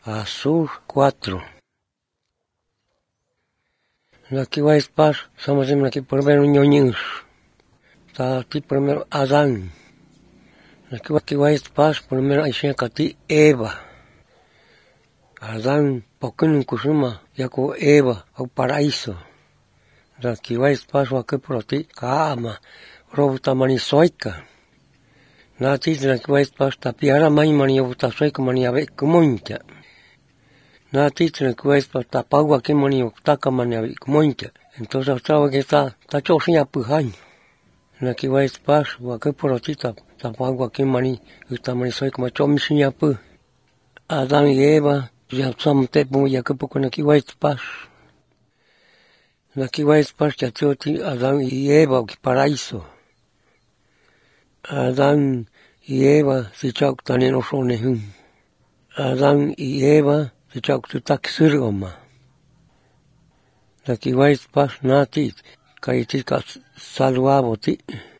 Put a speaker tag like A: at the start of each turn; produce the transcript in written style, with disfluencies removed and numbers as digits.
A: Azul 4. Aquí va a estar, estamos aquí primero ñoños. Está aquí primero Adán. Aquí va a estar primero aquí Eva. Adán, porque no kusuma, ya con Eva, al paraíso. Aquí va a estar aquí por ti, Kama, robota manisoica. Nati, aquí va a estar tapiara mani obutasoica mani ave kumoncha. Nati, aquí va a estar tapagua aquí mani obtaca mani ave kumoncha. Entonces, estaba que está chosia pujaño. Aquí va a estar, aquí por ti, tapagua aquí mani, está manisoica machomisiña pu. Adán y Eva, ya estamos ya que poco aquí va a estar. Aquí va a estar ya Adán y Eva, que paraíso. Adán y Eva, si chau tani no son Adán y Eva, si chau tu tak sirgoma. Aquí va a estar nati, kaiti ka salvabo ti.